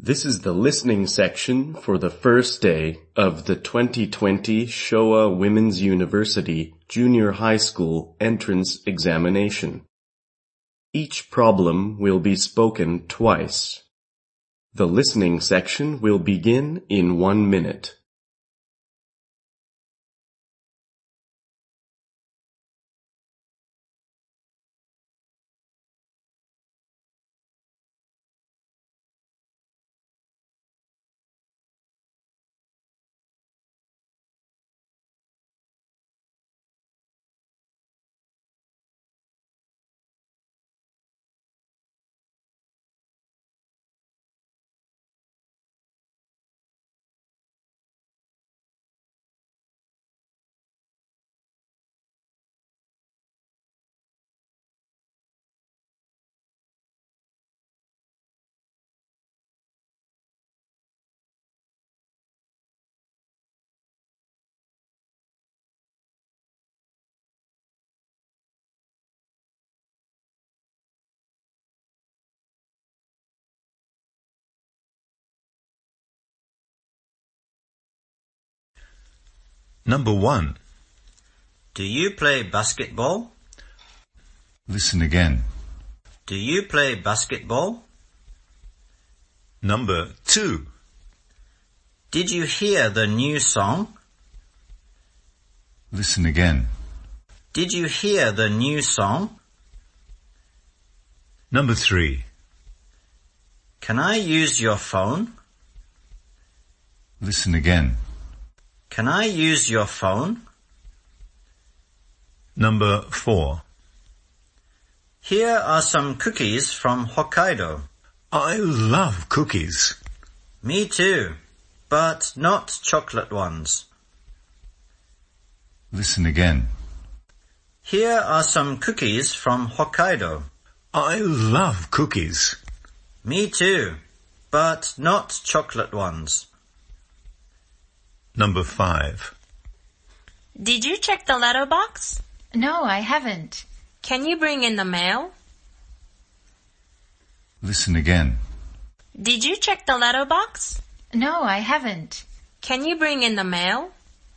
This is the listening section for the first day of the 2020 Showa Women's University Junior High School Entrance Examination. Each problem will be spoken twice. The listening section will begin in 1 minute. Number 1. Do you play basketball? Listen again. Do you play basketball? Number 2. Did you hear the new song? Listen again. Did you hear the new song? Number 3. Can I use your phone? Listen again. Can I use your phone? Number 4. Here are some cookies from Hokkaido. I love cookies. Me too, but not chocolate ones. Listen again. Here are some cookies from Hokkaido. I love cookies. Me too, but not chocolate ones. Number 5. Did you check the letterbox? No, I haven't. Can you bring in the mail? Listen again. Did you check the letterbox? No, I haven't. Can you bring in the mail?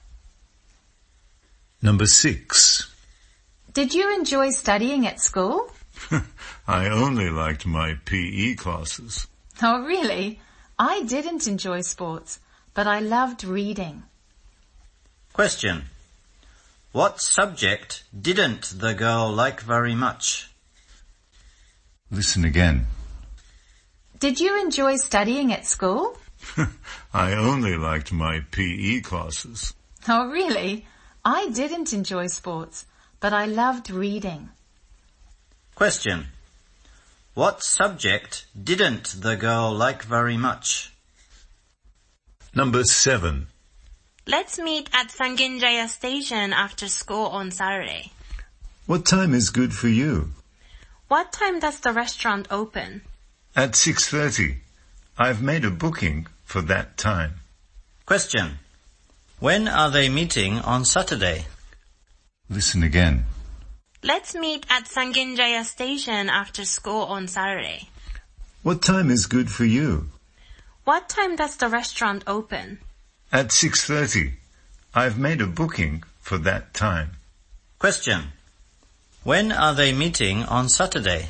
Number 6. Did you enjoy studying at school? I only liked my PE classes. Oh, really? I didn't enjoy sports, but I loved reading. Question. What subject didn't the girl like very much? Listen again. Did you enjoy studying at school? I only liked my PE classes. Oh, really? I didn't enjoy sports, but I loved reading. Question. What subject didn't the girl like very much? Number 7. Let's meet at Sanginjaya Station after school on Saturday. What time is good for you? What time does the restaurant open? At 6:30. I've made a booking for that time. Question. When are they meeting on Saturday? Listen again. Let's meet at Sanginjaya Station after school on Saturday. What time is good for you? What time does the restaurant open? At 6:30. I've made a booking for that time. Question. When are they meeting on Saturday?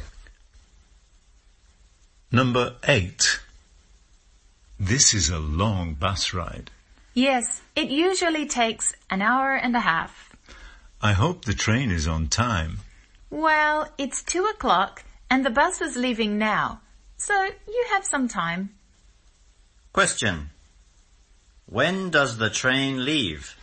Number 8. This is a long bus ride. Yes, it usually takes an hour and a half. I hope the train is on time. Well, it's 2 o'clock and the bus is leaving now, so you have some time. Question. When does the train leave?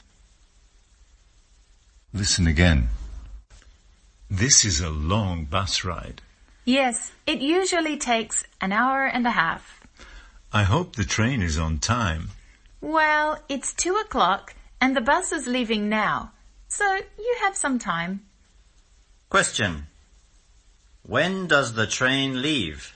Listen again. This is a long bus ride. Yes, it usually takes an hour and a half. I hope the train is on time. Well, it's 2 o'clock and the bus is leaving now, so you have some time. Question. When does the train leave?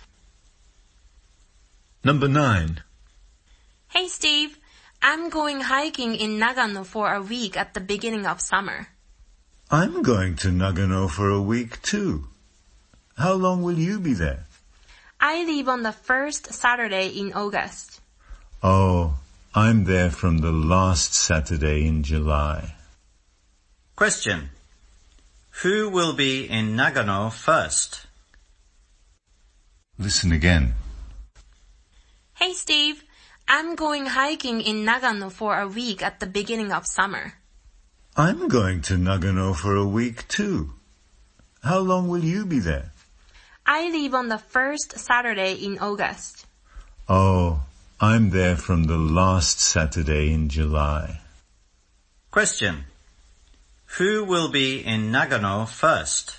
Number 9. Hey Steve, I'm going hiking in Nagano for a week at the beginning of summer. I'm going to Nagano for a week too. How long will you be there? I leave on the first Saturday in August. Oh, I'm there from the last Saturday in July. Question. Who will be in Nagano first? Listen again. Hey Steve, I'm going hiking in Nagano for a week at the beginning of summer. I'm going to Nagano for a week too. How long will you be there? I leave on the first Saturday in August. Oh, I'm there from the last Saturday in July. Question. Who will be in Nagano first?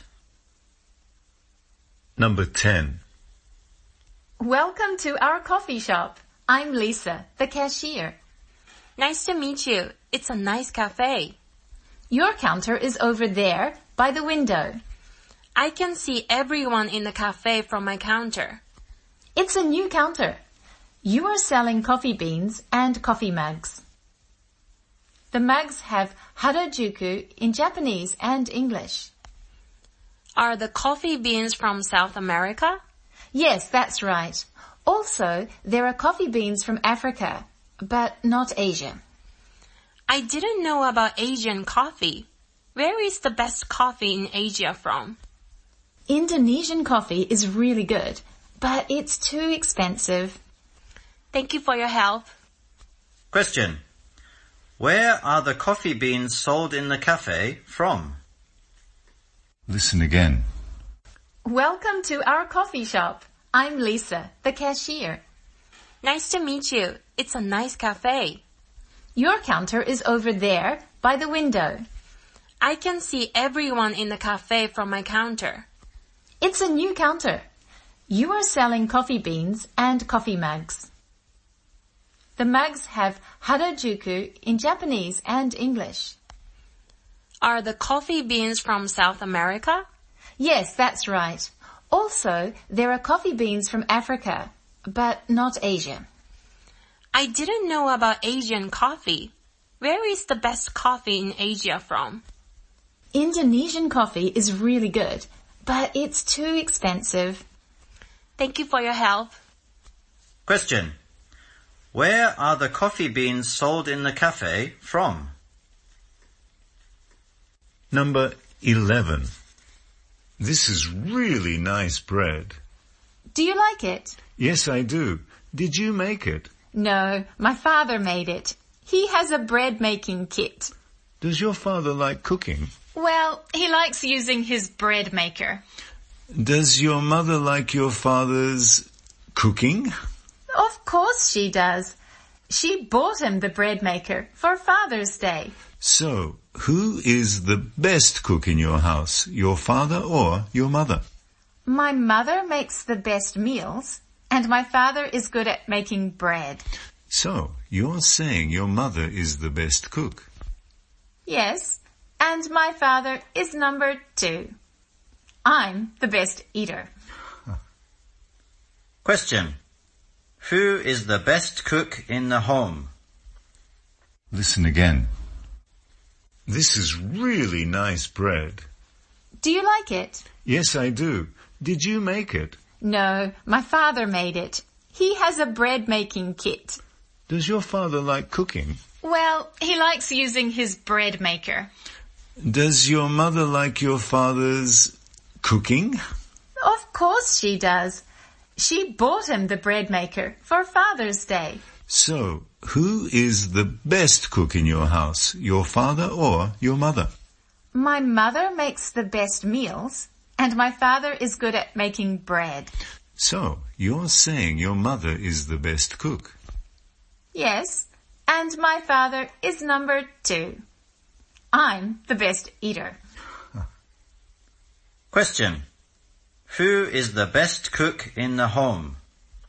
Number 10. Welcome to our coffee shop. I'm Lisa, the cashier. Nice to meet you. It's a nice cafe. Your counter is over there by the window. I can see everyone in the cafe from my counter. It's a new counter. You are selling coffee beans and coffee mugs. The mugs have harajuku in Japanese and English. Are the coffee beans from South America? Yes, that's right. Also, there are coffee beans from Africa, but not Asia. I didn't know about Asian coffee. Where is the best coffee in Asia from? Indonesian coffee is really good, but it's too expensive. Thank you for your help. Question. Where are the coffee beans sold in the cafe from? Listen again. Welcome to our coffee shop. I'm Lisa, the cashier. Nice to meet you. It's a nice cafe. Your counter is over there by the window. I can see everyone in the cafe from my counter. It's a new counter. You are selling coffee beans and coffee mugs. The mugs have harajuku in Japanese and English. Are the coffee beans from South America? Yes, that's right. Also, there are coffee beans from Africa, but not Asia. I didn't know about Asian coffee. Where is the best coffee in Asia from? Indonesian coffee is really good, but it's too expensive. Thank you for your help. Question. Where are the coffee beans sold in the cafe from? Number 11. This is really nice bread. Do you like it? Yes, I do. Did you make it? No, my father made it. He has a bread making kit. Does your father like cooking? Well, he likes using his bread maker. Does your mother like your father's cooking? Of course she does. She bought him the bread maker for Father's Day. So, who is the best cook in your house, your father or your mother? My mother makes the best meals, and my father is good at making bread. So, you're saying your mother is the best cook? Yes, and my father is number 2. I'm the best eater. Question. Who is the best cook in the home? Listen again. This is really nice bread. Do you like it? Yes, I do. Did you make it? No, my father made it. He has a bread making kit. Does your father like cooking? Well, he likes using his bread maker. Does your mother like your father's cooking? Of course she does. She bought him the bread maker for Father's Day. So, who is the best cook in your house, your father or your mother? My mother makes the best meals, and my father is good at making bread. So, you're saying your mother is the best cook? Yes, and my father is number 2. I'm the best eater. Question. Who is the best cook in the home?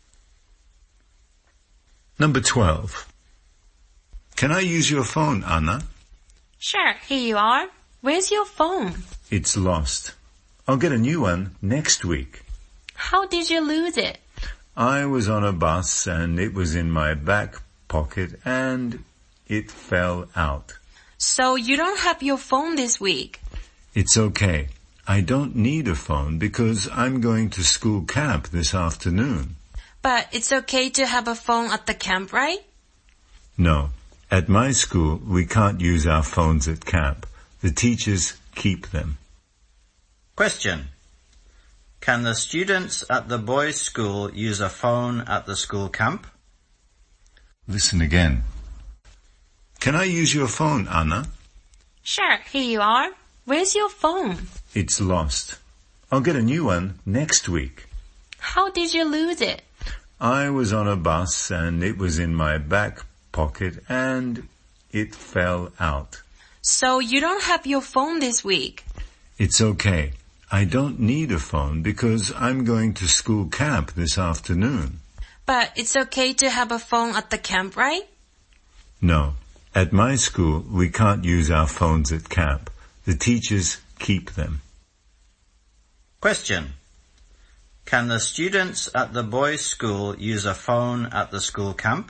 Number 12. Can I use your phone, Anna? Sure, here you are. Where's your phone? It's lost. I'll get a new one next week. How did you lose it? I was on a bus and it was in my back pocket and it fell out. So you don't have your phone this week? It's okay. I don't need a phone because I'm going to school camp this afternoon. But it's okay to have a phone at the camp, right? No. At my school, we can't use our phones at camp. The teachers keep them. Question. Can the students at the boys' school use a phone at the school camp? Listen again. Can I use your phone, Anna? Sure, here you are. Where's your phone? It's lost. I'll get a new one next week. How did you lose it? I was on a bus and it was in my back pocket and it fell out. So you don't have your phone this week? It's okay. I don't need a phone because I'm going to school camp this afternoon. But it's okay to have a phone at the camp, right? No. At my school, we can't use our phones at camp. The teachers keep them. Question. Can the students at the boys' school use a phone at the school camp?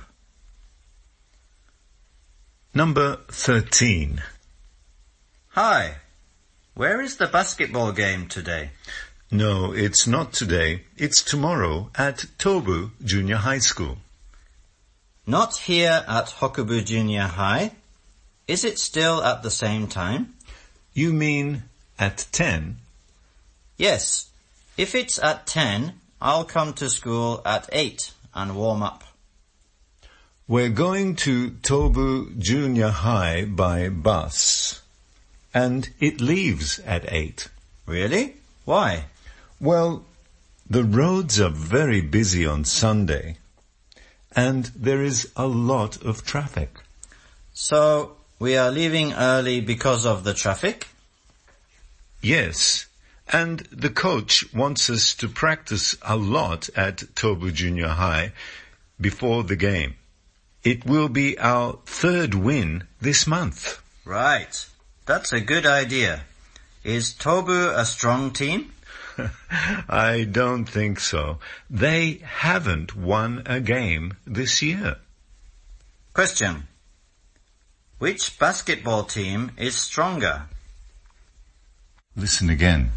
Number 13. Hi. Where is the basketball game today? No, it's not today. It's tomorrow at Tobu Junior High School. Not here at Hokubu Junior High. Is it still at the same time? You mean at 10? Yes. If it's at 10, I'll come to school at 8 and warm up. We're going to Tobu Junior High by bus. And it leaves at 8. Really? Why? Well, the roads are very busy on Sunday. And there is a lot of traffic. So, we are leaving early because of the traffic? Yes. And the coach wants us to practice a lot at Tobu Junior High before the game. It will be our third win this month. Right. That's a good idea. Is Tobu a strong team? I don't think so. They haven't won a game this year. Question. Which basketball team is stronger? Listen again.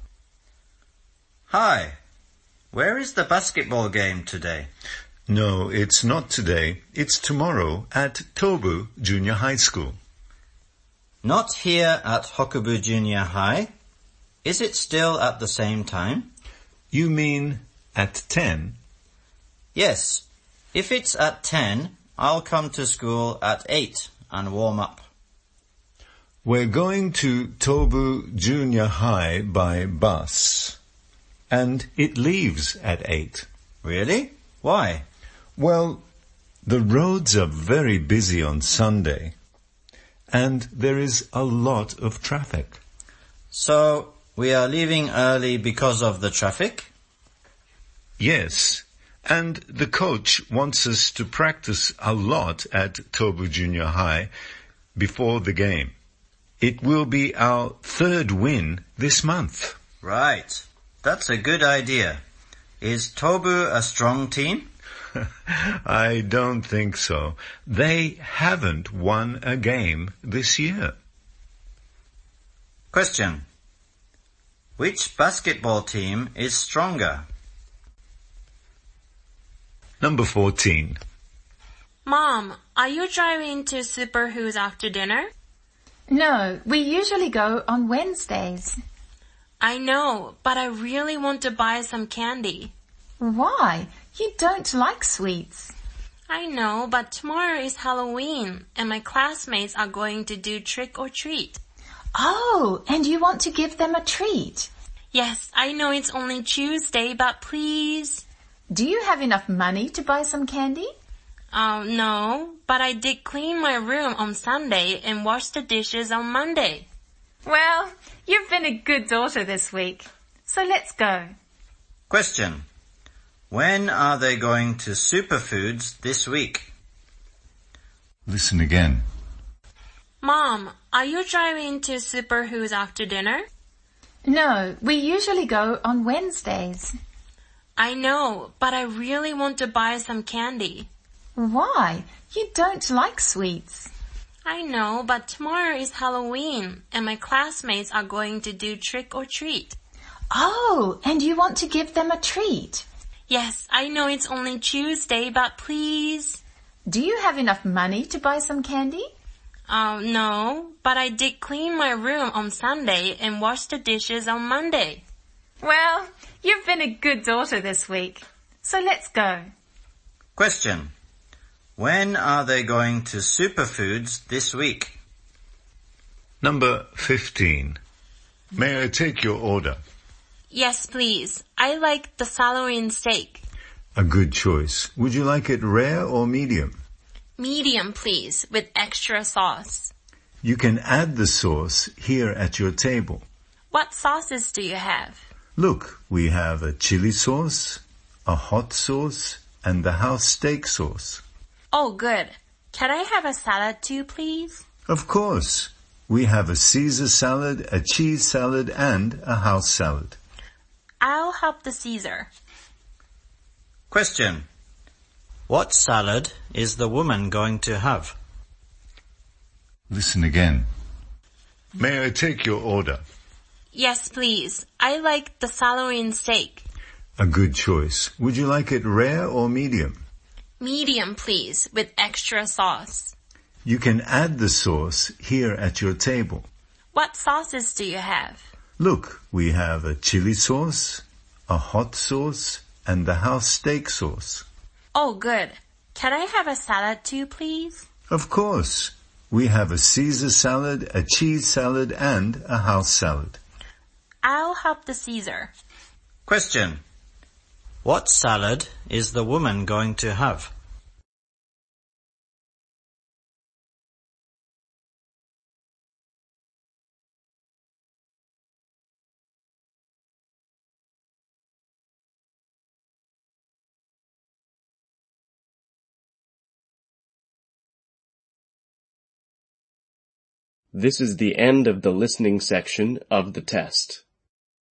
Hi. Where is the basketball game today? No, it's not today. It's tomorrow at Tobu Junior High School. Not here at Hokubu Junior High. Is it still at the same time? You mean at 10? Yes. If it's at 10, I'll come to school at 8 and warm up. We're going to Tobu Junior High by bus. And it leaves at 8. Really? Why? Well, the roads are very busy on Sunday. And there is a lot of traffic. So, we are leaving early because of the traffic? Yes. And the coach wants us to practice a lot at Tobu Junior High before the game. It will be our third win this month. Right. That's a good idea. Is Tobu a strong team? I don't think so. They haven't won a game this year. Question. Which basketball team is stronger? Number 14. Mom, are you driving to Super Who's after dinner? No, we usually go on Wednesdays. I know, but I really want to buy some candy. Why? You don't like sweets. I know, but tomorrow is Halloween, and my classmates are going to do trick or treat. Oh, and you want to give them a treat. Yes, I know it's only Tuesday, but please. Do you have enough money to buy some candy? No, but I did clean my room on Sunday and wash the dishes on Monday. Well, you've been a good daughter this week. So let's go. Question. When are they going to Superfoods this week? Listen again. Mom, are you driving to Super Who's after dinner? No, we usually go on Wednesdays. I know, but I really want to buy some candy. Why? You don't like sweets. I know, but tomorrow is Halloween, and my classmates are going to do trick or treat. Oh, and you want to give them a treat? Yes, I know it's only Tuesday, but please. Do you have enough money to buy some candy? No, but I did clean my room on Sunday and wash the dishes on Monday. Well, you've been a good daughter this week. So let's go. Question. When are they going to Superfoods this week? Number 15. May I take your order? Yes, please. I like the sirloin steak. A good choice. Would you like it rare or medium? Medium, please, with extra sauce. You can add the sauce here at your table. What sauces do you have? Look, we have a chili sauce, a hot sauce, and the house steak sauce. Oh, good. Can I have a salad too, please? Of course. We have a Caesar salad, a cheese salad, and a house salad. I'll have the Caesar. Question. What salad is the woman going to have? Listen again. May I take your order? Yes, please. I like the sirloin steak. A good choice. Would you like it rare or medium? Medium, please, with extra sauce. You can add the sauce here at your table. What sauces do you have? Look, we have a chili sauce, a hot sauce, and the house steak sauce. Oh, good. Can I have a salad too, please? Of course. We have a Caesar salad, a cheese salad, and a house salad. I'll have the Caesar. Question. What salad is the woman going to have? This is the end of the listening section of the test.